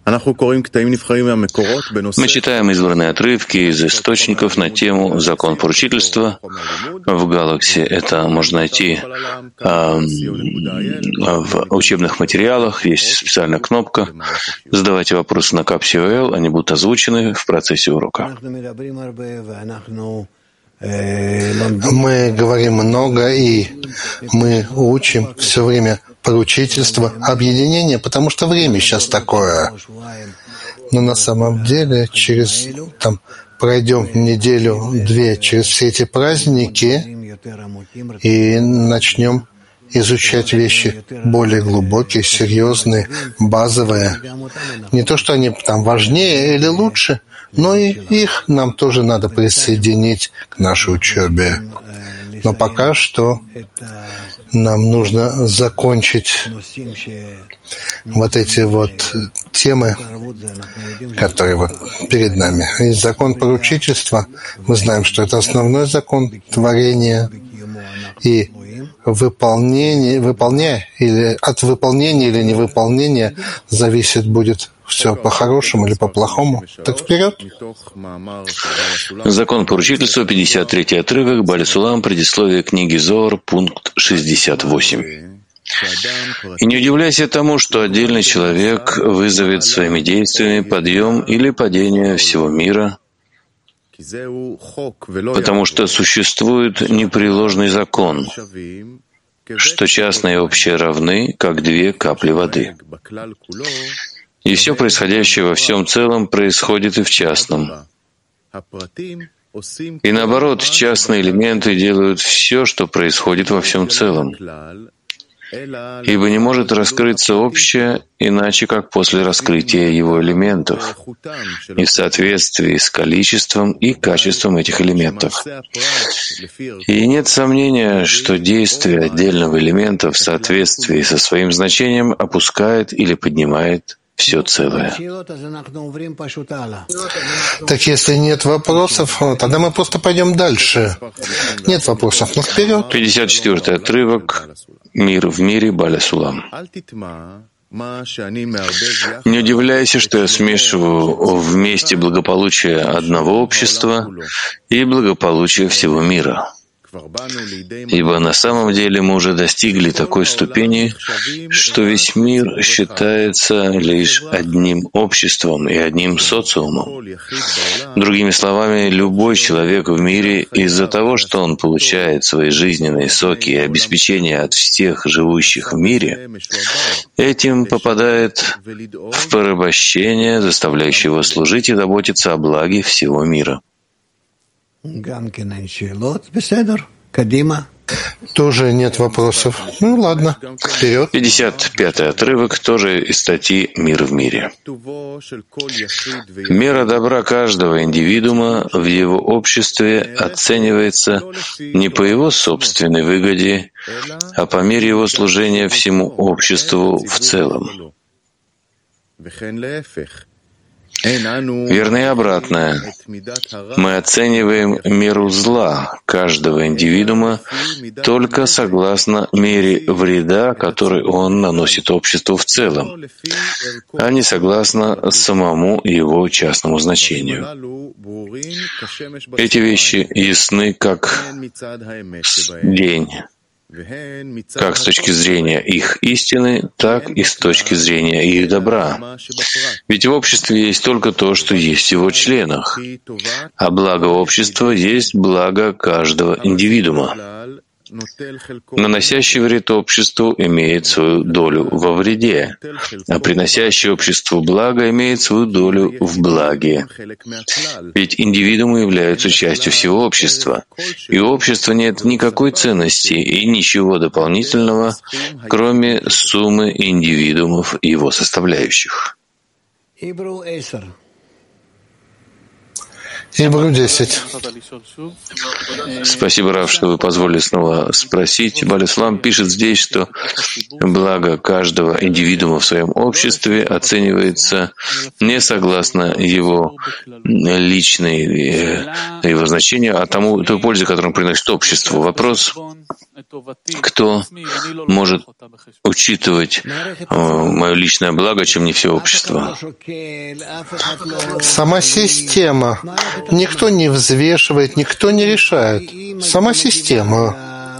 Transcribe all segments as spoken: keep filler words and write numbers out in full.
Мы читаем избранные отрывки из источников на тему «Закон поручительства». В Галаксе это можно найти а, в учебных материалах. Есть специальная кнопка. Задавайте вопросы на капсиол, они будут озвучены в процессе урока. Мы говорим много, и мы учим все время поручительство, объединение, потому что время сейчас такое. Но на самом деле через там пройдем неделю-две через все эти праздники и начнем изучать вещи более глубокие, серьезные, базовые. Не то, что они там важнее или лучше, но и их нам тоже надо присоединить к нашей учебе. Но пока что нам нужно закончить вот эти вот темы, которые вот перед нами. И закон поручительства, мы знаем, что это основной закон творения, и выполнение, выполняя или от выполнения или невыполнения зависит будет все по-хорошему или по-плохому. Так вперед. Закон поручительства, пятьдесят третий отрывок, Бааль Сулам, предисловие книги Зоар, пункт шестьдесят восемь. И не удивляйся тому, что отдельный человек вызовет своими действиями подъем или падение всего мира, потому что существует непреложный закон, что частное и общее равны, как две капли воды. И все происходящее во всем целом происходит и в частном. И наоборот, частные элементы делают все, что происходит во всем целом. Ибо не может раскрыться общее иначе, как после раскрытия его элементов и в соответствии с количеством и качеством этих элементов. И нет сомнения, что действие отдельного элемента в соответствии со своим значением опускает или поднимает все целое. Так если нет вопросов, тогда мы просто пойдем дальше. Нет вопросов, но вперед. пятьдесят четвёртый отрывок. Мир в мире, Бааль Сулам. Не удивляйся, что я смешиваю вместе благополучие одного общества и благополучие всего мира. Ибо на самом деле мы уже достигли такой ступени, что весь мир считается лишь одним обществом и одним социумом. Другими словами, любой человек в мире из-за того, что он получает свои жизненные соки и обеспечение от всех живущих в мире, этим попадает в порабощение, заставляющее его служить и заботиться о благе всего мира. Тоже нет вопросов. Ну ладно, вперед. пятьдесят пятый отрывок, тоже из статьи «Мир в мире». Мера добра каждого индивидуума в его обществе оценивается не по его собственной выгоде, а по мере его служения всему обществу в целом. Верно и обратное. Мы оцениваем меру зла каждого индивидуума только согласно мере вреда, который он наносит обществу в целом, а не согласно самому его частному значению. Эти вещи ясны как день, как с точки зрения их истины, так и с точки зрения их добра. Ведь в обществе есть только то, что есть в его членах, а благо общества есть благо каждого индивидуума. Наносящий вред обществу имеет свою долю во вреде, а приносящий обществу благо имеет свою долю в благе. Ведь индивидуумы являются частью всего общества, и у общества нет никакой ценности и ничего дополнительного, кроме суммы индивидуумов и его составляющих. Ибру десять. Спасибо, Рав, что вы позволили снова спросить. Балислам пишет здесь, что благо каждого индивидуума в своем обществе оценивается не согласно его личной, его значению, а тому, той пользе, которую он приносит обществу. Вопрос, кто может учитывать мое личное благо, чем не все общество? Сама система. Никто не взвешивает, никто не решает. Сама система.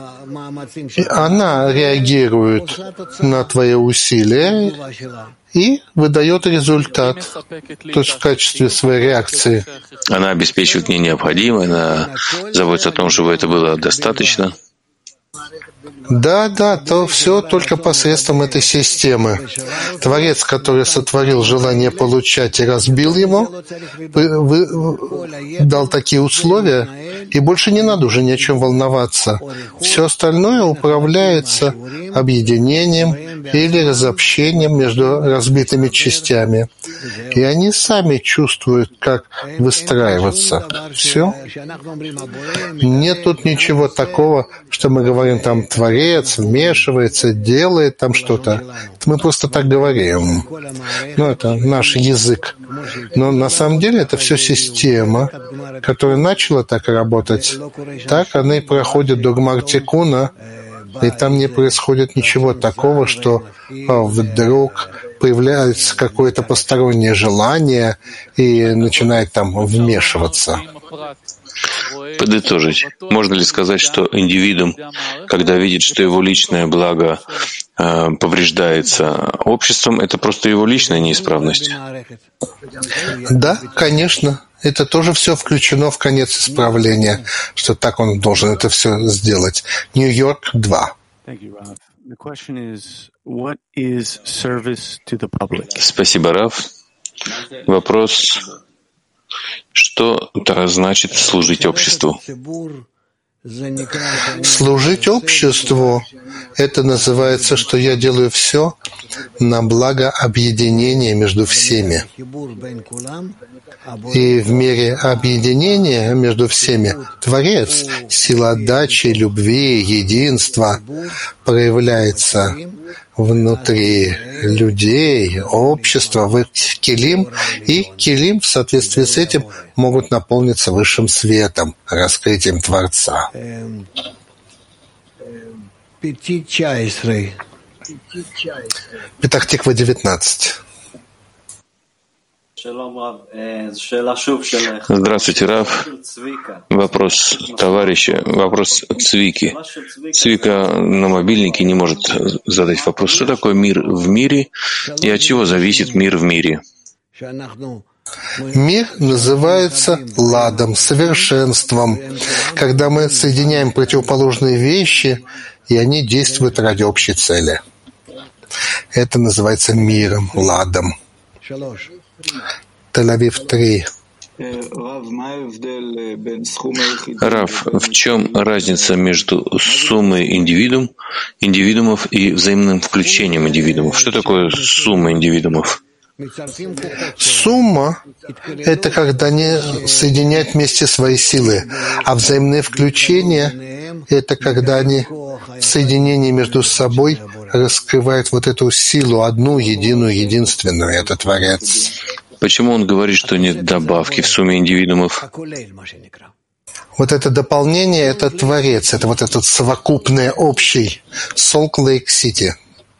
Она реагирует на твои усилия и выдает результат, то есть в качестве своей реакции. Она обеспечивает мне необходимое, она заботится о том, чтобы это было достаточно. Да, да, то все только посредством этой системы. Творец, который сотворил желание получать и разбил его, вы, вы, дал такие условия, и больше не надо уже ни о чем волноваться. Все остальное управляется объединением или разобщением между разбитыми частями. И они сами чувствуют, как выстраиваться. Все. Нет тут ничего такого, что мы говорим там Творец вмешивается, делает там что-то. Это мы просто так говорим. Ну, это наш язык. Но на самом деле это все система, которая начала так работать. Так она и проходит до Гмар Тикуна, и там не происходит ничего такого, что вдруг появляется какое-то постороннее желание и начинает там вмешиваться. Подытожить. Можно ли сказать, что индивидуум, когда видит, что его личное благо э, повреждается обществом, это просто его личная неисправность? Да, конечно. Это тоже все включено в конец исправления, что так он должен это все сделать. Нью-Йорк два. Спасибо, Рав. Вопрос. Что это значит служить обществу? Служить обществу — это называется, что я делаю все на благо объединения между всеми. И в мере объединения между всеми Творец, сила отдачи, любви, единства проявляется внутри людей, общества, в их килим, и килим в соответствии с этим могут наполниться высшим светом, раскрытием Творца. Петах Тиква девятнадцать. Здравствуйте, Рав. Вопрос товарища, вопрос Цвики. Цвика на мобильнике не может задать вопрос, что такое мир в мире и от чего зависит мир в мире. Мир называется ладом, совершенством, когда мы соединяем противоположные вещи, и они действуют ради общей цели. Это называется миром, ладом. Тель-Авив три. Рав, в чем разница между суммой индивидуум, индивидуумов и взаимным включением индивидуумов? Что такое сумма индивидуумов? Сумма — это когда они соединяют вместе свои силы, а взаимное включение — это когда они в соединении между собой раскрывают вот эту силу, одну, единую, единственную, это Творец. Почему он говорит, что нет добавки в сумме индивидуумов? Вот это дополнение — это Творец, это вот этот совокупный, общий Солт-Лейк-Сити.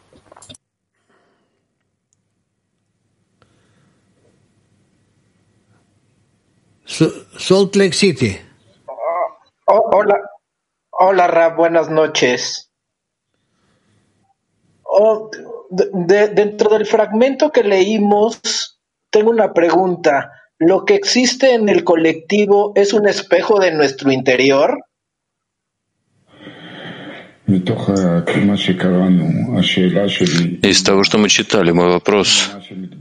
Salt Lake City. Hola, hola, Rab, buenas noches. Oh, de, dentro del fragmento que leímos, tengo una pregunta. ¿Lo que existe en el colectivo es un espejo de nuestro interior? Из того, что мы читали, мой вопрос.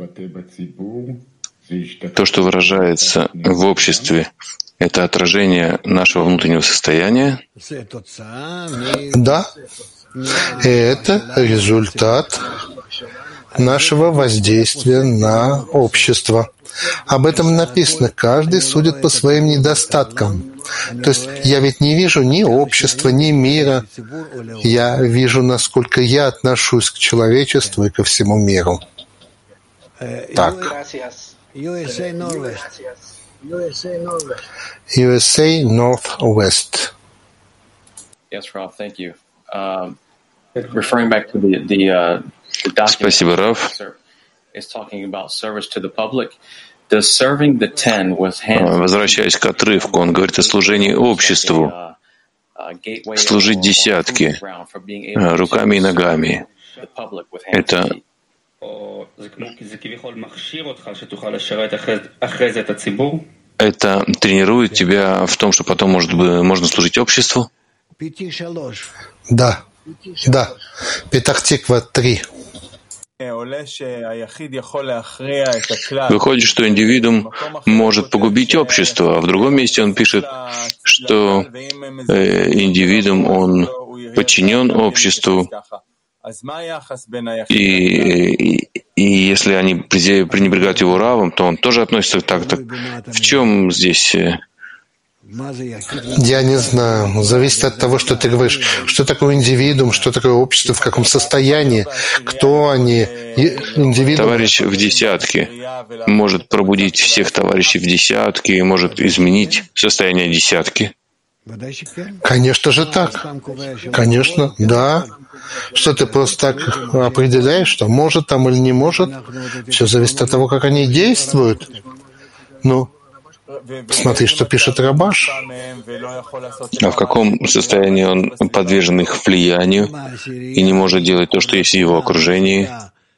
То, что выражается в обществе, это отражение нашего внутреннего состояния? Да. И это результат нашего воздействия на общество. Об этом написано. Каждый судит по своим недостаткам. То есть я ведь не вижу ни общества, ни мира. Я вижу, насколько я отношусь к человечеству и ко всему миру. Так. ю эс эй Northwest. Yes, Ralph, thank you. Um, referring back to the, the, uh, the document. Спасибо, Раф. Возвращаясь к отрывку, он говорит о служении обществу, служить десятки руками и ногами. Это Это тренирует тебя в том, что потом может быть, можно служить обществу? Да, да. Петах Тиква три. Выходит, что индивидуум может погубить общество, а в другом месте он пишет, что э, индивидуум, он подчинен обществу, и, и, и если они пренебрегают его равом, то он тоже относится так. так. В чем здесь... Я не знаю. Зависит от того, что ты говоришь. Что такое индивидуум, что такое общество, в каком состоянии, кто они. Индивидуум... Товарищ в десятке может пробудить всех товарищей в десятке и может изменить состояние десятки. Конечно же так. Конечно, да. Что ты просто так определяешь, что может там или не может. Все зависит от того, как они действуют. Ну, посмотри, что пишет Рабаш. А в каком состоянии он подвержен их влиянию и не может делать то, что есть в его окружении?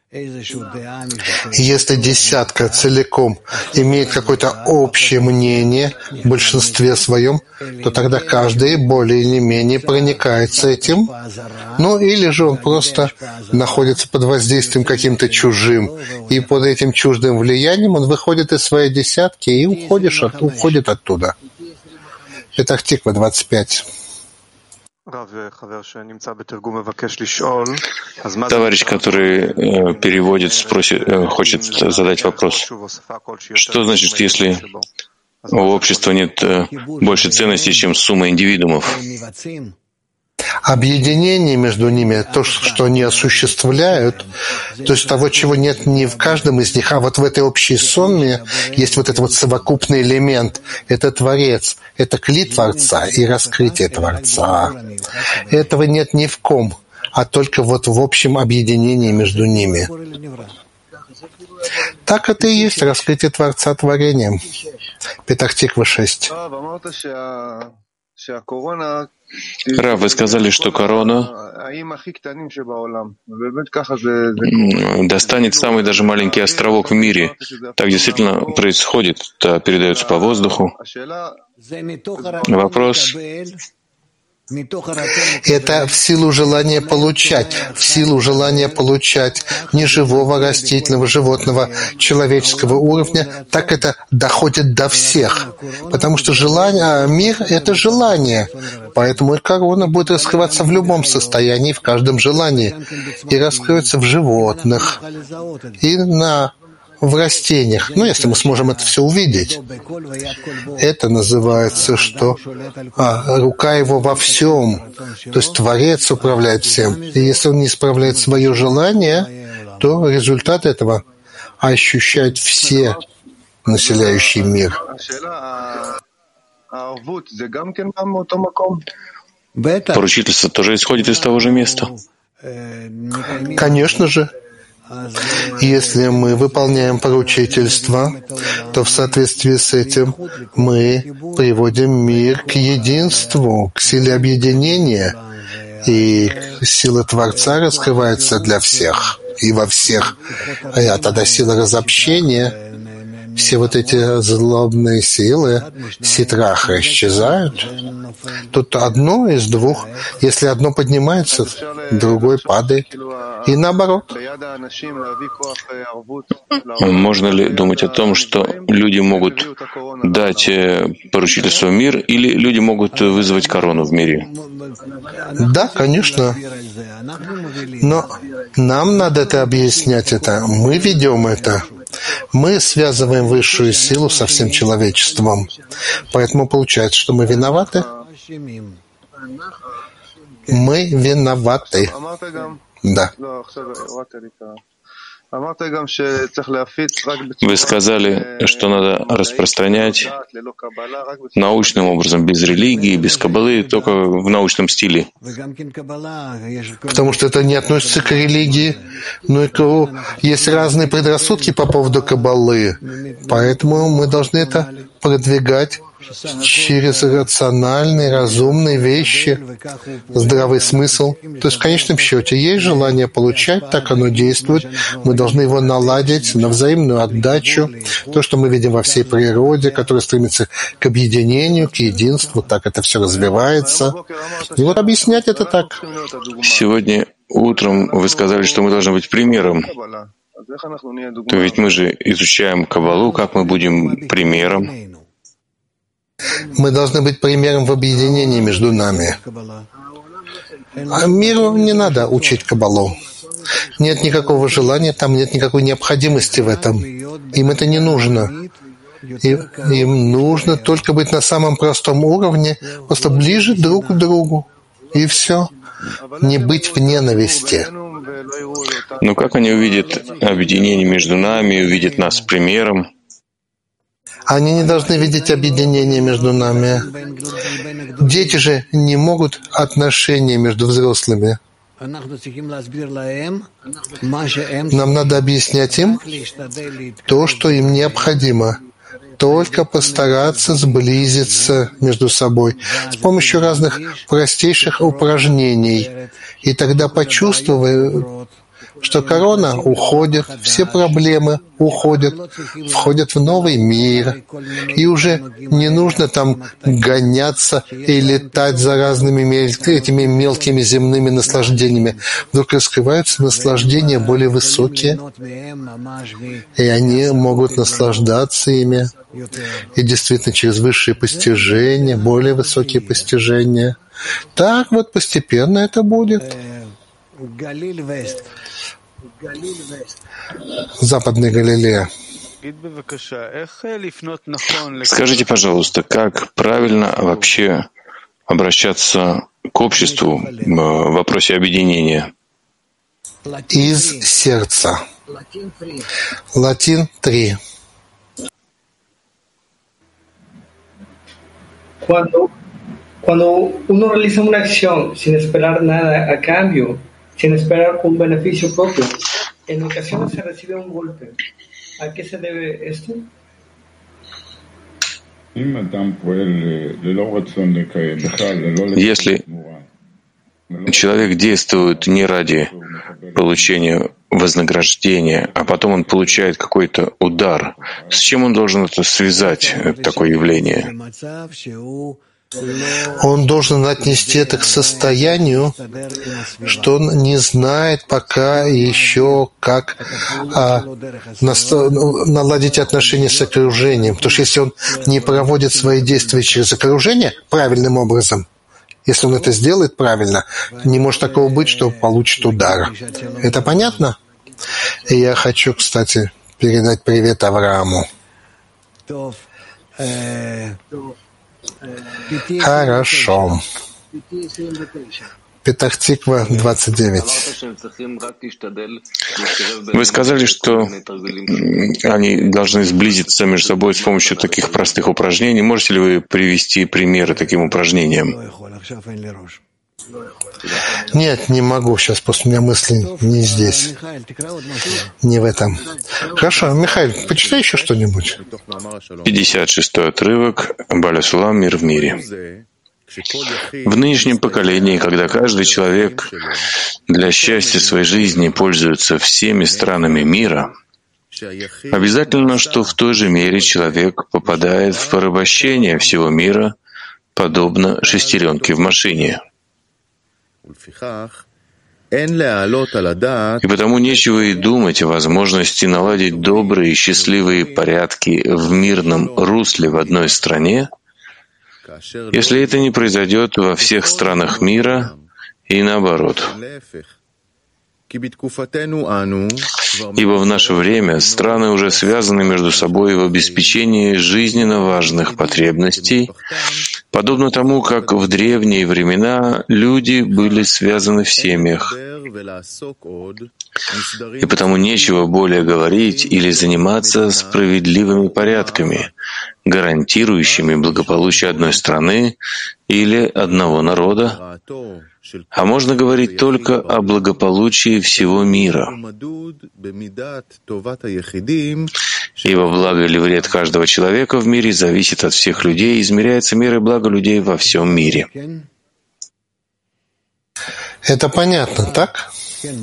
Если десятка целиком имеет какое-то общее мнение в большинстве своем, то тогда каждый более или менее проникается этим. Ну или же он просто находится под воздействием каким-то чужим, и под этим чуждым влиянием он выходит из своей десятки и уходишь от, уходит оттуда. Петах Тиква двадцать пять. Товарищ, который э, переводит, спросит, э, хочет задать вопрос. Что значит, если у общества нет э, больше ценностей, чем сумма индивидуумов? Объединение между ними, то, что они осуществляют, то есть того, чего нет не в каждом из них, а вот в этой общей сумме есть вот этот вот совокупный элемент. Это Творец, это кли Творца и раскрытие Творца. Этого нет ни в ком, а только вот в общем объединении между ними. Так это и есть раскрытие Творца творением. Петах Тиква шесть. Рав, вы сказали, что корона достанет самый даже маленький островок в мире. Так действительно происходит, это передается по воздуху. Вопрос. Это в силу желания получать, в силу желания получать неживого, растительного, животного, человеческого уровня, так это доходит до всех. Потому что желание, мир — это желание. Поэтому и корона будет раскрываться в любом состоянии, в каждом желании. И раскроется в животных, и на в растениях. Ну, если мы сможем это все увидеть. Это называется, что а, рука его во всем. То есть Творец управляет всем. И если он не исправляет свое желание, то результат этого ощущают все населяющий мир. Поручительство тоже исходит из того же места. Конечно же. Если мы выполняем поручительство, то в соответствии с этим мы приводим мир к единству, к силе объединения, и сила Творца раскрывается для всех и во всех. А тогда сила разобщения, все вот эти злобные силы, ситраха, исчезают. Тут одно из двух. Если одно поднимается, другой падает. И наоборот. Можно ли думать о том, что люди могут дать поручительство в мир, или люди могут вызвать корону в мире? Да, конечно. Но нам надо это объяснять. Это мы ведем это. Мы связываем высшую силу со всем человечеством. Поэтому получается, что мы виноваты. Мы виноваты. Да. Вы сказали, что надо распространять научным образом, без религии, без каббалы, только в научном стиле. Потому что это не относится к религии. Ну и к... есть разные предрассудки по поводу каббалы. Поэтому мы должны это продвигать через рациональные, разумные вещи, здравый смысл. То есть в конечном счете есть желание получать, так оно действует. Мы должны его наладить на взаимную отдачу. То, что мы видим во всей природе, которая стремится к объединению, к единству, так это все развивается. И вот объяснять это так. Сегодня утром вы сказали, что мы должны быть примером. То ведь мы же изучаем каббалу, как мы будем примером? Мы должны быть примером в объединении между нами. А миру не надо учить каббалу. Нет никакого желания, там нет никакой необходимости в этом. Им это не нужно. Им, им нужно только быть на самом простом уровне, просто ближе друг к другу. И все. Не быть в ненависти. Но как они увидят объединение между нами, увидят нас примером? Они не должны видеть объединение между нами. Дети же не могут отношения между взрослыми. Нам надо объяснять им то, что им необходимо. Только постараться сблизиться между собой с помощью разных простейших упражнений. И тогда почувствуют, что корона уходит, все проблемы уходят, входят в новый мир. И уже не нужно там гоняться и летать за разными мел- этими мелкими земными наслаждениями. Вдруг раскрываются наслаждения более высокие, и они могут наслаждаться ими. И действительно через высшие постижения, более высокие постижения. Так вот постепенно это будет. Западная Галилея. Скажите, пожалуйста, как правильно вообще обращаться к обществу в вопросе объединения? Из сердца. Латин три. Cuando, cuando uno realiza una acción sin esperar nada a cambio, sin esperar un beneficio propio, en ocasiones se recibe un golpe. ¿A qué se debe esto? Если человек действует не ради получения вознаграждения, а потом он получает какой-то удар, с чем он должен это связать, такое явление? Он должен отнести это к состоянию, что он не знает пока еще, как а, наладить отношения с окружением. Потому что если он не проводит свои действия через окружение правильным образом, если он это сделает правильно, не может такого быть, что получит удар. Это понятно? И я хочу, кстати, передать привет Аврааму. Хорошо. Петах-Тиква, двадцать девять. Вы сказали, что они должны сблизиться между собой с помощью таких простых упражнений. Можете ли вы привести примеры таким упражнениям? Нет, не могу. Сейчас просто у меня мысли не здесь, не в этом. Хорошо, Михаил, почитай еще что-нибудь. пятьдесят шестой отрывок. Баля Сулам, мир в мире. В нынешнем поколении, когда каждый человек для счастья своей жизни пользуется всеми странами мира, Обязательно, что в той же мере человек попадает в порабощение всего мира, подобно шестеренке в машине. И потому нечего и думать о возможности наладить добрые и счастливые порядки в мирном русле в одной стране, если это не произойдет во всех странах мира и наоборот. Ибо в наше время страны уже связаны между собой в обеспечении жизненно важных потребностей, подобно тому, как в древние времена люди были связаны в семьях. И потому нечего более говорить или заниматься справедливыми порядками, гарантирующими благополучие одной страны или одного народа, а можно говорить только о благополучии всего мира. Ибо благо или вред каждого человека в мире зависит от всех людей и измеряется мерой блага людей во всем мире. Это понятно, так?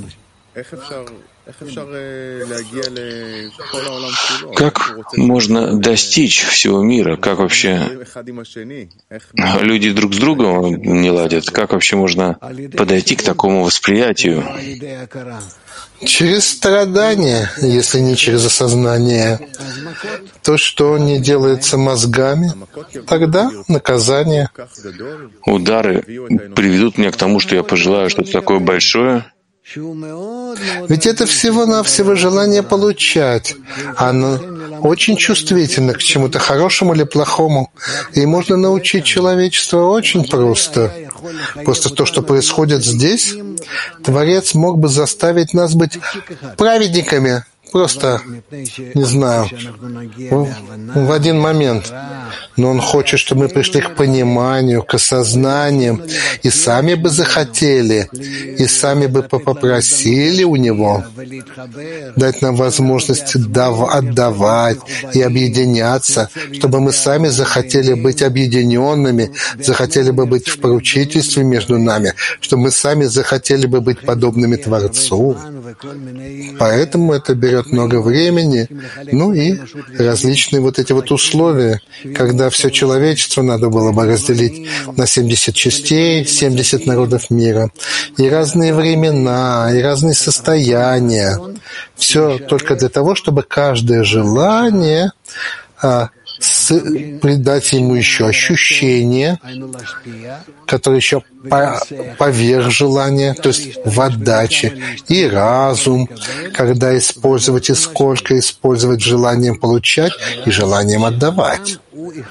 Как можно достичь всего мира? Как вообще люди друг с другом не ладят? Как вообще можно подойти к такому восприятию? Через страдания, если не через осознание. То, что не делается мозгами, тогда наказание. Удары приведут меня к тому, что я пожелаю что-то такое большое. Ведь это всего-навсего желание получать. Оно очень чувствительно к чему-то хорошему или плохому. И можно научить человечество очень просто. Просто то, что происходит здесь, Творец мог бы заставить нас быть праведниками. Просто, не знаю, в, в один момент. Но Он хочет, чтобы мы пришли к пониманию, к осознанию, и сами бы захотели, и сами бы попросили у Него дать нам возможность отдавать и объединяться, чтобы мы сами захотели быть объединенными, захотели бы быть в поручительстве между нами, чтобы мы сами захотели бы быть подобными Творцу. Поэтому это берет много времени, ну и различные вот эти вот условия, когда все человечество надо было бы разделить на семьдесят частей, семьдесят народов мира, и разные времена, и разные состояния. Все только для того, чтобы каждое желание а, с, придать ему еще ощущение, которое еще по, поверх желания, то есть в отдаче, и разум, когда использовать и сколько использовать желанием получать и желанием отдавать.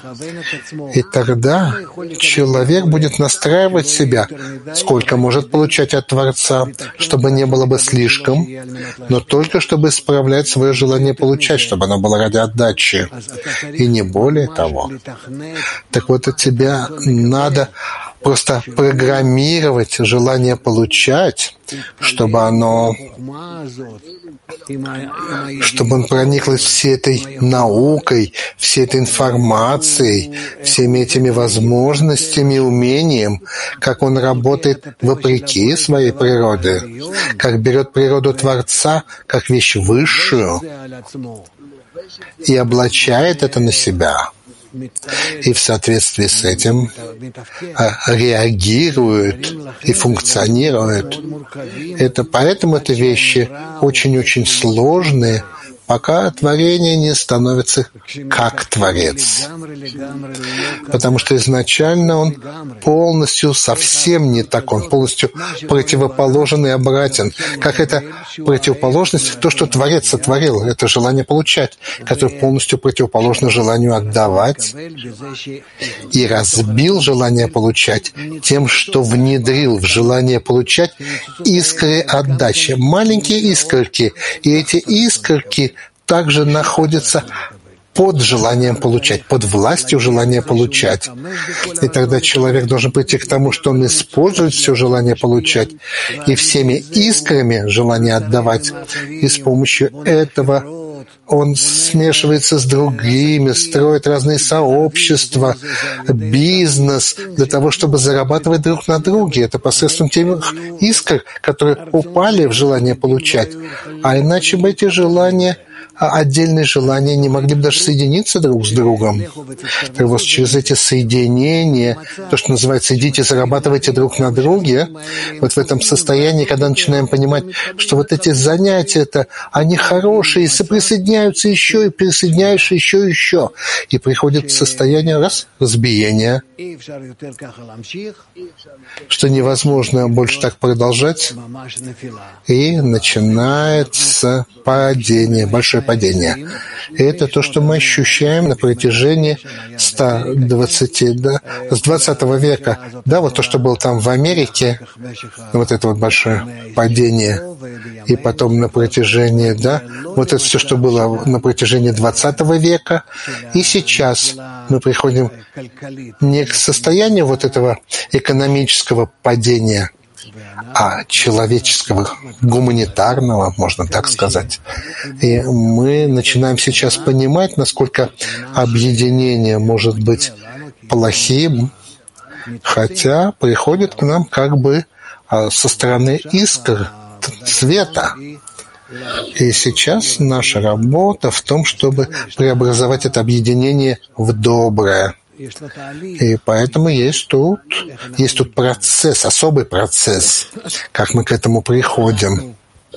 И тогда человек будет настраивать себя, сколько может получать от Творца, чтобы не было бы слишком, но только чтобы исправлять свое желание получать, чтобы оно было ради отдачи, и не более того. Так вот, от тебя надо просто программировать желание получать, чтобы оно, чтобы он прониклось всей этой наукой, всей этой информацией, всеми этими возможностями и умением, как он работает вопреки своей природе, как берет природу Творца как вещь высшую и облачает это на себя. И в соответствии с этим реагирует и функционирует. Это, поэтому это вещи очень-очень сложные, пока творение не становится как Творец. Потому что изначально он полностью совсем не так, он полностью противоположен и обратен. Как это противоположность, то, что Творец сотворил, это желание получать, которое полностью противоположно желанию отдавать, и разбил желание получать тем, что внедрил в желание получать искры отдачи, маленькие искорки, и эти искорки также находятся под желанием получать, под властью желания получать. И тогда человек должен прийти к тому, что он использует все желание получать и всеми искрами желания отдавать. И с помощью этого он смешивается с другими, строит разные сообщества, бизнес, для того, чтобы зарабатывать друг на друге. Это посредством тех искр, которые упали в желание получать. А иначе бы эти желания отдельные желания не могли бы даже соединиться друг с другом. Так вот, через эти соединения, то, что называется «идите, зарабатывайте друг на друге», вот в этом состоянии, когда начинаем понимать, что вот эти занятия, это, они хорошие, и соприсоединяются еще, и присоединяются еще и еще. И приходит состояние раз, разбиения, что невозможно больше так продолжать, и начинается падение, большое падение. И это то, что мы ощущаем на протяжении ста двадцати, да, с двадцатого века. Да, вот то, что было там в Америке, вот это вот большое падение. И потом на протяжении, да, вот это все, что было на протяжении двадцатого века. И сейчас мы приходим не к состоянию вот этого экономического падения, а человеческого, гуманитарного, можно так сказать. И мы начинаем сейчас понимать, насколько объединение может быть плохим, хотя приходит к нам как бы со стороны искр, света. И сейчас наша работа в том, чтобы преобразовать это объединение в доброе. И поэтому есть тут, есть тут процесс, особый процесс, как мы к этому приходим.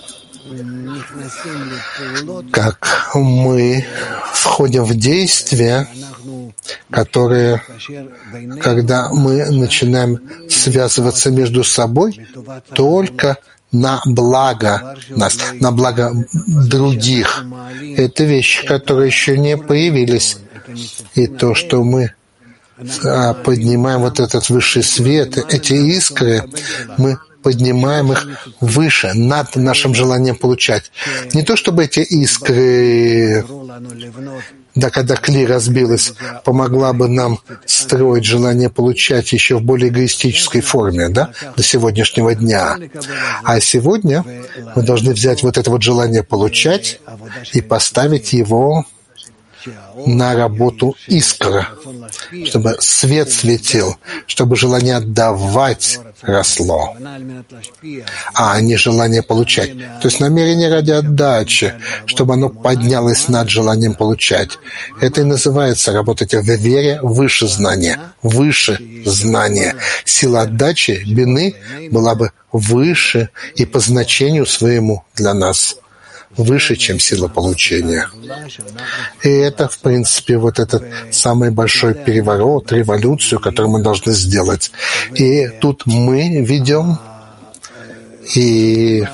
Как мы входим в действия, которые, когда мы начинаем связываться между собой только на благо нас, на благо других. Это вещи, которые еще не появились. И то, что мы поднимаем вот этот высший свет, эти искры, мы поднимаем их выше, над нашим желанием получать. Не то, чтобы эти искры, да, когда кли разбилась, помогла бы нам строить желание получать еще в более эгоистической форме, да, до сегодняшнего дня. А сегодня мы должны взять вот это вот желание получать и поставить его на работу искра, чтобы свет светил, чтобы желание отдавать росло, а не желание получать. То есть намерение ради отдачи, чтобы оно поднялось над желанием получать. Это и называется работать в вере выше знания, выше знания. Сила отдачи, бины, была бы выше и по значению своему для нас выше, чем сила получения. И это, в принципе, вот этот самый большой переворот, революцию, которую мы должны сделать. И тут мы ведем, и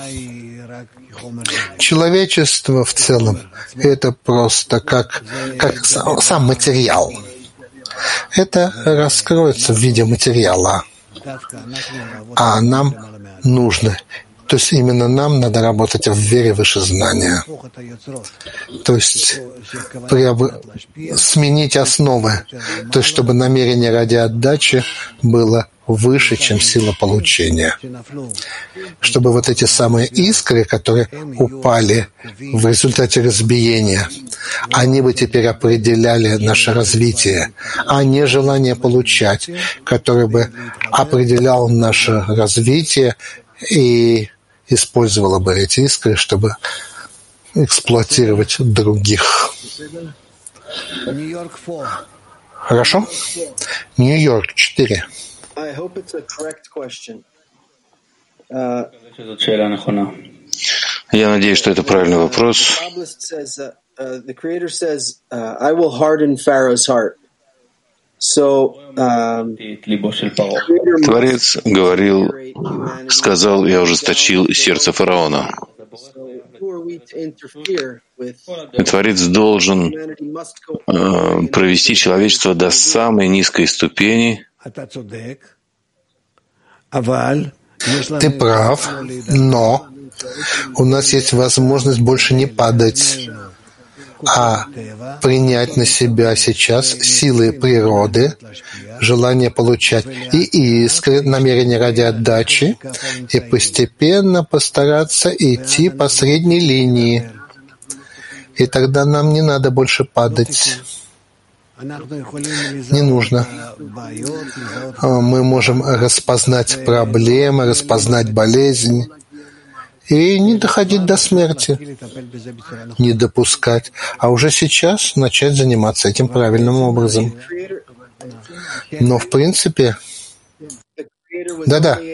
человечество в целом — это просто как, как сам материал. Это раскроется в виде материала, а нам нужно. То есть именно нам надо работать в вере выше знания. То есть преоб... сменить основы. То есть чтобы намерение ради отдачи было выше, чем сила получения. Чтобы вот эти самые искры, которые упали в результате разбиения, они бы теперь определяли наше развитие, а не желание получать, которое бы определяло наше развитие и использовала бы эти искры, чтобы эксплуатировать других. Хорошо? Нью-Йорк, четыре. Я надеюсь, что это правильный вопрос. Творец говорил, сказал, я ужесточил сердце фараона. И Творец должен э, провести человечество до самой низкой ступени. Ты прав, но у нас есть возможность больше не падать, а принять на себя сейчас силы природы, желание получать и искры, намерение ради отдачи, и постепенно постараться идти по средней линии. И тогда нам не надо больше падать. Не нужно. Мы можем распознать проблемы, распознать болезнь и не доходить до смерти, не допускать, а уже сейчас начать заниматься этим правильным образом. Но в принципе, да-да.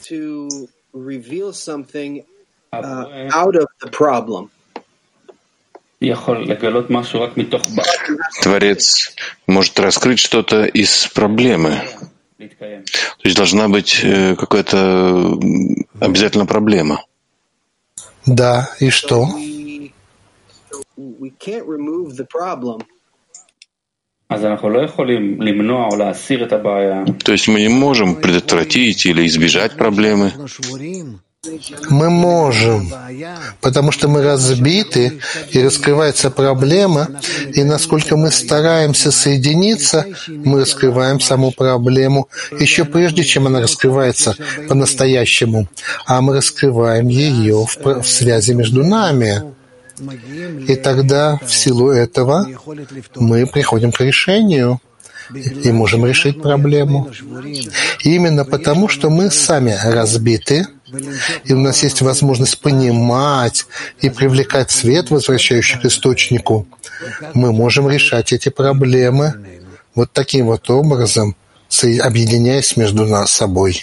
Творец может раскрыть что-то из проблемы. То есть должна быть какая-то обязательно проблема. Да, и что? То есть мы не можем предотвратить или избежать проблемы. Мы можем, потому что мы разбиты, и раскрывается проблема, и насколько мы стараемся соединиться, мы раскрываем саму проблему еще прежде, чем она раскрывается по-настоящему, а мы раскрываем ее в, в связи между нами. И тогда, в силу этого, мы приходим к решению и можем решить проблему. Именно потому, что мы сами разбиты, и у нас есть возможность понимать и привлекать свет, возвращающий к источнику, мы можем решать эти проблемы вот таким вот образом, объединяясь между нас собой.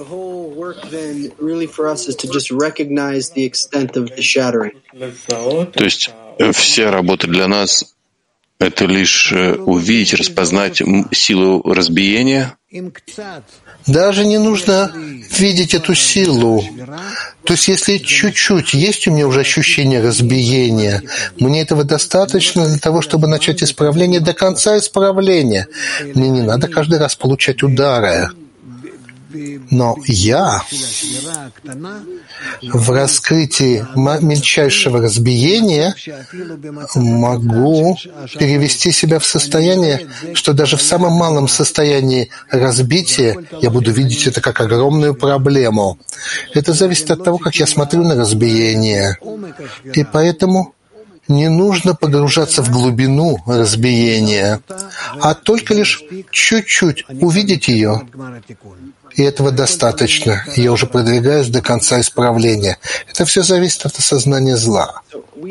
То есть вся работа для нас — это лишь увидеть, распознать силу разбиения. Даже не нужно видеть эту силу. То есть если чуть-чуть есть у меня уже ощущение разбиения, мне этого достаточно для того, чтобы начать исправление до конца исправления. Мне не надо каждый раз получать удары. Но я в раскрытии мельчайшего разбиения могу перевести себя в состояние, что даже в самом малом состоянии разбития я буду видеть это как огромную проблему. Это зависит от того, как я смотрю на разбиение. И поэтому не нужно погружаться в глубину разбиения, а только лишь чуть-чуть увидеть ее. И этого достаточно. Я уже продвигаюсь до конца исправления. Это все зависит от осознания зла.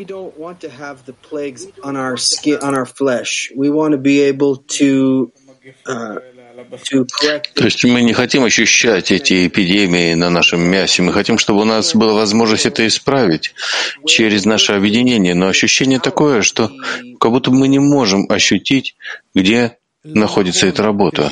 То есть мы не хотим ощущать эти эпидемии на нашем мясе. Мы хотим, чтобы у нас была возможность это исправить через наше объединение. Но ощущение такое, что как будто мы не можем ощутить, где находится эта работа.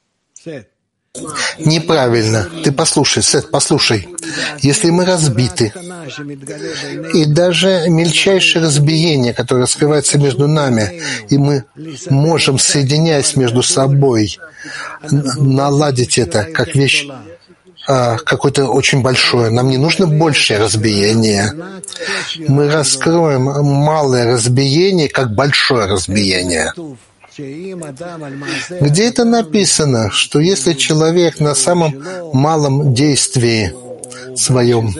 Неправильно. Ты послушай, Сет, послушай. Если мы разбиты, и даже мельчайшее разбиение, которое раскрывается между нами, и мы можем, соединяясь между собой, наладить это как вещь а, какое-то очень большое. Нам не нужно большее разбиение. Мы раскроем малое разбиение как большое разбиение. Где это написано, что если человек на самом малом действии своем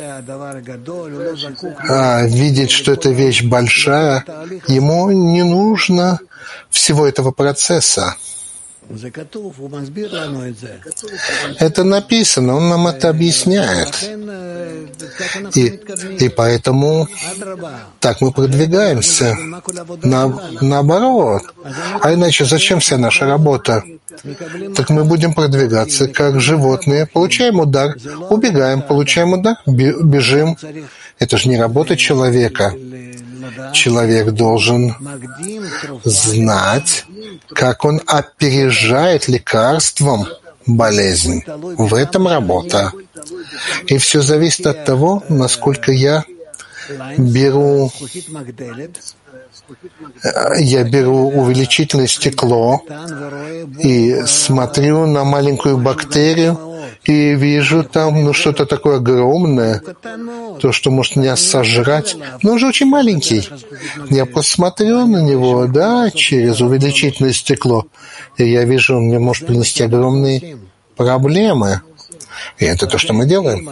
а, видит, что эта вещь большая, ему не нужно всего этого процесса. Это написано, он нам это объясняет. И, и поэтому так мы продвигаемся. На, наоборот. А иначе зачем вся наша работа? Так мы будем продвигаться как животные. Получаем удар, убегаем, получаем удар, бежим. Это же не работа человека. Человек должен знать, как он опережает лекарством болезнь. В этом работа. И все зависит от того, насколько я беру, я беру увеличительное стекло и смотрю на маленькую бактерию и вижу там ну, что-то такое огромное, то, что может меня сожрать, но уже очень маленький. Я просто смотрю на него, да, через увеличительное стекло, и я вижу, он мне может принести огромные проблемы. И это то, что мы делаем.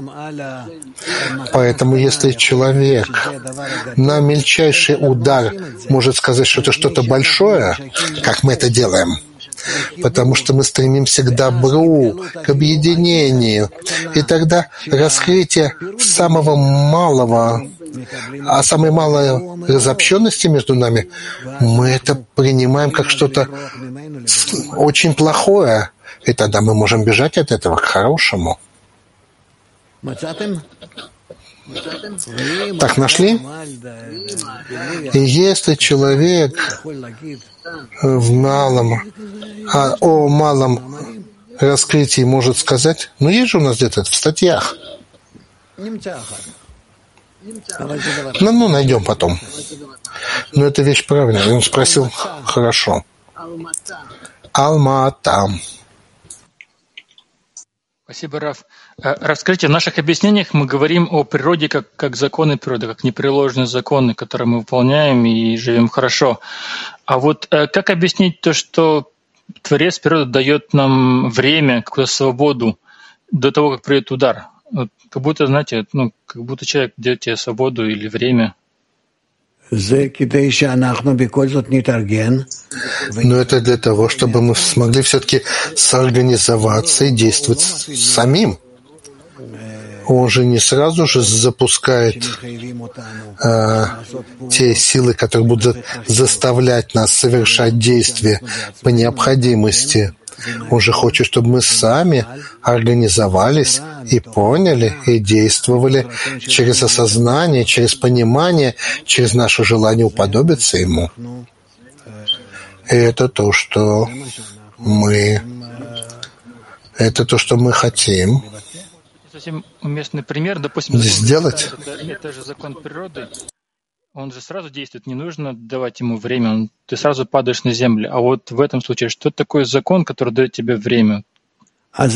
Поэтому если человек на мельчайший удар может сказать, что это что-то большое, как мы это делаем, потому что мы стремимся к добру, к объединению. И тогда раскрытие самого малого, а самой малой разобщенности между нами, мы это принимаем как что-то очень плохое. И тогда мы можем бежать от этого к хорошему. Так нашли? И если человек в малом, а о малом раскрытии может сказать, ну есть же у нас где-то в статьях. Ну, ну, найдем потом. Но эта вещь правильная. Он спросил, хорошо. Алма-Ата. Спасибо, Раф. Расскажите, в наших объяснениях мы говорим о природе как, как законы природы, как непреложные законы, которые мы выполняем и живем хорошо. А вот как объяснить то, что Творец природы дает нам время, какую-то свободу до того, как придет удар? Вот, как будто, знаете, ну, как будто человек дает тебе свободу или время. Но это для того, чтобы мы смогли все-таки соорганизоваться и действовать самим. Он же не сразу же запускает э, те силы, которые будут заставлять нас совершать действия по необходимости. Он же хочет, чтобы мы сами организовались и поняли, и действовали через осознание, через понимание, через наше желание уподобиться Ему. И это то, что мы, это то, что мы хотим. Совсем уместный пример, допустим, сделать. Это, это же закон природы. Он же сразу действует, не нужно давать ему время, он, ты сразу падаешь на землю. А вот в этом случае, что такое закон, который дает тебе время? А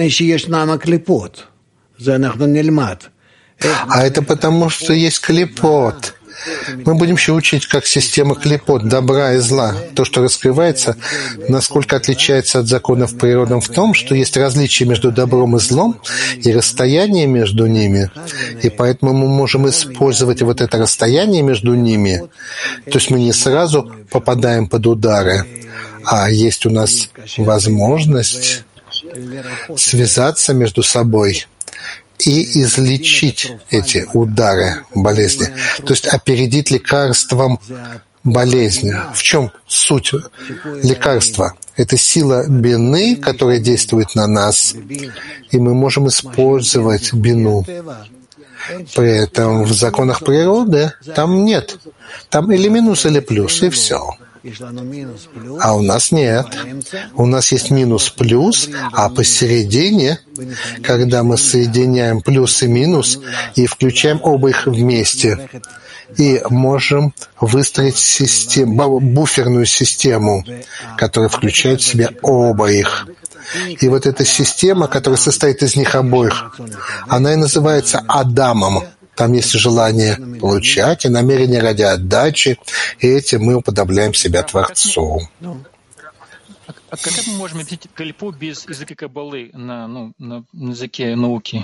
это потому, что есть клипот. Мы будем еще учить, как система клипот, добра и зла. То, что раскрывается, насколько отличается от законов природы в том, что есть различие между добром и злом и расстояние между ними. И поэтому мы можем использовать вот это расстояние между ними. То есть мы не сразу попадаем под удары, а есть у нас возможность связаться между собой и излечить эти удары болезни. То есть опередить лекарством болезни. В чем суть лекарства? Это сила бины, которая действует на нас, и мы можем использовать бину. При этом в законах природы там нет. Там или минус, или плюс, и все. А у нас нет. У нас есть минус-плюс, а посередине, когда мы соединяем плюс и минус и включаем оба их вместе, и можем выстроить систему, буферную систему, которая включает в себя оба их. И вот эта система, которая состоит из них обоих, она и называется Адамом. Там есть желание получать и намерение ради отдачи, и этим мы уподобляем себя Творцу. А как мы можем объяснить клипу без языка Каббалы на, ну, на языке науки?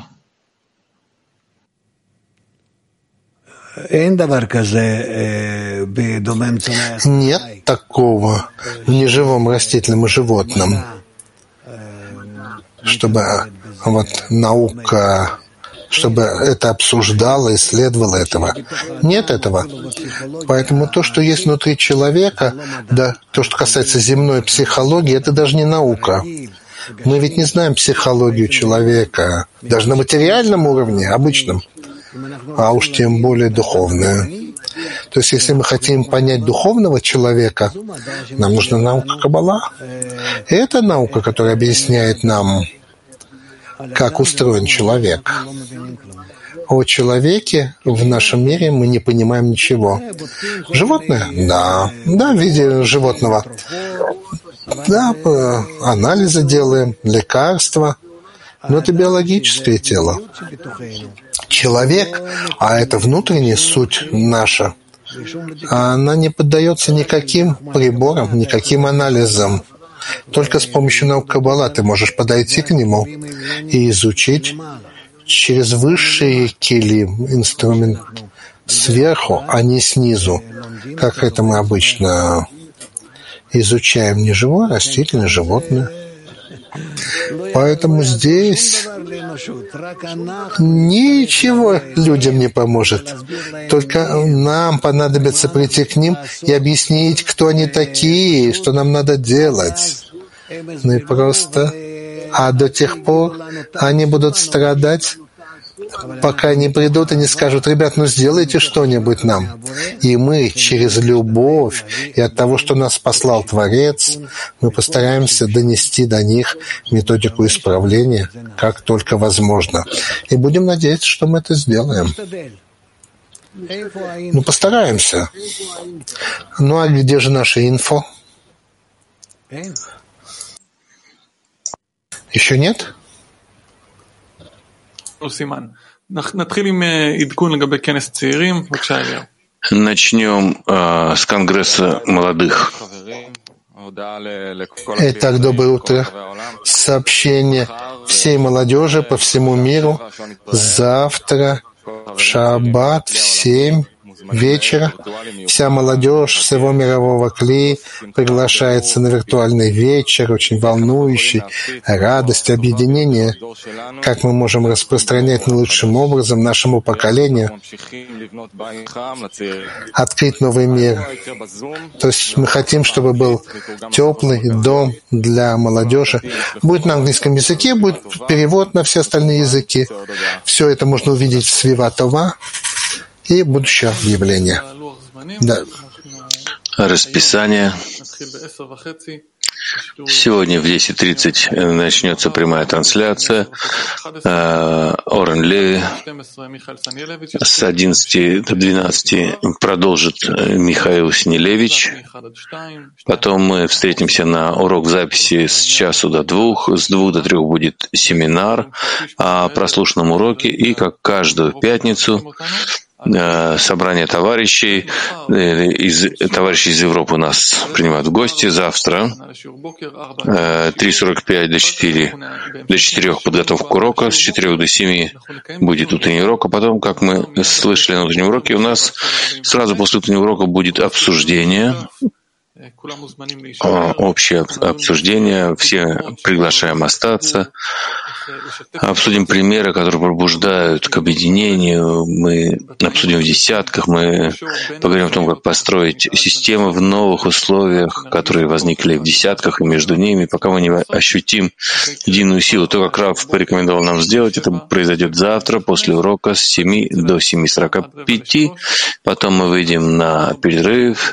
Нет такого в неживом растительном и животном, чтобы вот наука, чтобы это обсуждало, исследовало этого. Нет этого. Поэтому то, что есть внутри человека, да, то, что касается земной психологии, это даже не наука. Мы ведь не знаем психологию человека, даже на материальном уровне, обычном, а уж тем более духовную. То есть, если мы хотим понять духовного человека, нам нужна наука Каббала. И это наука, которая объясняет нам, как устроен человек. О человеке в нашем мире мы не понимаем ничего. Животное? Да. Да, в виде животного. Да, анализы делаем, лекарства. Но это биологическое тело. Человек, а это внутренняя суть наша, она не поддается никаким приборам, никаким анализам. Только с помощью науки Каббала ты можешь подойти к нему и изучить через высшие килим инструмент сверху, а не снизу, как это мы обычно изучаем не живое, а растительное, животное. Поэтому здесь ничего людям не поможет. Только нам понадобится прийти к ним и объяснить, кто они такие, что нам надо делать. Ну и просто... А до тех пор они будут страдать, пока не придут и не скажут: ребят, ну сделайте что-нибудь нам. И мы через любовь и от того, что нас послал Творец, мы постараемся донести до них методику исправления, как только возможно. И будем надеяться, что мы это сделаем. Ну, постараемся. Ну, а где же наше инфо? Еще нет? Начнем э, с Конгресса молодых. Итак, доброе утро. Сообщение всей молодежи по всему миру. Завтра в шаббат в семь вечера вся молодежь всего мирового Кли приглашается на виртуальный вечер, очень волнующий, радость, объединение, как мы можем распространять наилучшим образом нашему поколению, открыть новый мир. То есть мы хотим, чтобы был теплый дом для молодежи. Будет на английском языке, будет перевод на все остальные языки. Все это можно увидеть в Свива Това и будущее объявление. Да. Расписание. Сегодня в десять тридцать начнется прямая трансляция. Орен Леви с одиннадцати до двенадцати продолжит Михаил Снилевич. Потом мы встретимся на урок записи с часу до двух. С двух до трех будет семинар о прослушанном уроке. И как каждую пятницу собрание товарищей из, товарищи из Европы у нас принимают в гости. Завтра три сорок пять до четыре, до четырех подготовка к уроку, с четырех до семи будет утренний урок, а потом, как мы слышали на утреннем уроке, у нас сразу после утреннего урока будет обсуждение, общее обсуждение, все приглашаем остаться. Обсудим примеры, которые пробуждают к объединению. Мы обсудим в десятках, мы поговорим о том, как построить систему в новых условиях, которые возникли в десятках и между ними, пока мы не ощутим единую силу. То, как Рав порекомендовал нам сделать, это произойдет завтра после урока с семи до семи сорока пяти. Потом мы выйдем на перерыв.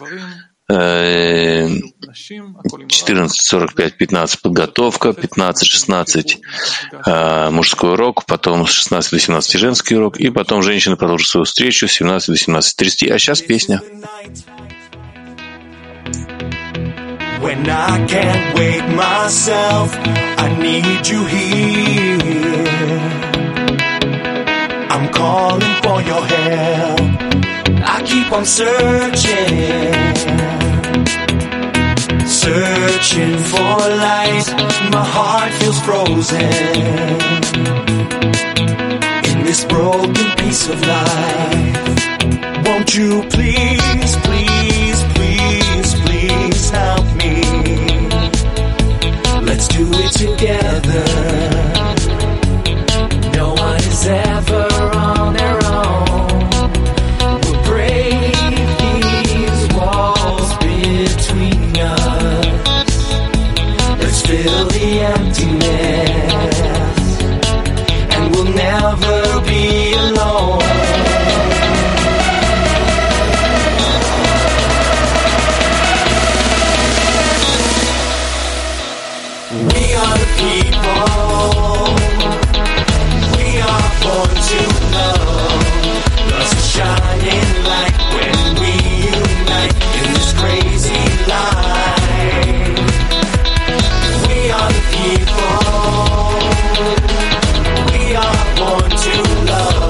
четырнадцать сорок пять пятнадцать подготовка, пятнадцать шестнадцать э, мужской урок, потом с шестнадцати до семнадцати женский урок, и потом женщины продолжат свою встречу с семнадцати до семнадцати тридцати. А сейчас песня. When I can't wait myself, I need you here. I'm calling for your help. I keep on searching, searching for light. My heart feels frozen in this broken piece of life. Won't you please, please, please, please help me? Let's do it together. No one is ever on their own. Fill the emptiness, and we'll never be alone. We are the people, we are born to love. Love's a shining light when we unite in this crazy life. We are the people, we are born to love.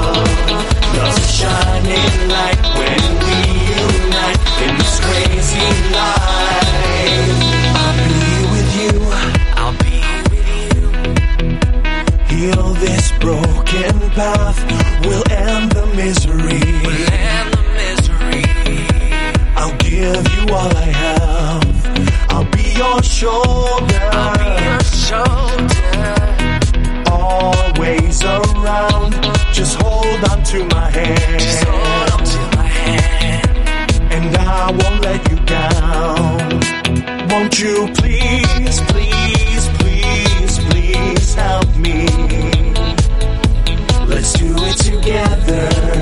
your shoulder. I'll be your shoulder. Always around. Just hold on to my hand. Just hold on to my hand. And I won't let you down. Won't you please, please, please, please help me? Let's do it together.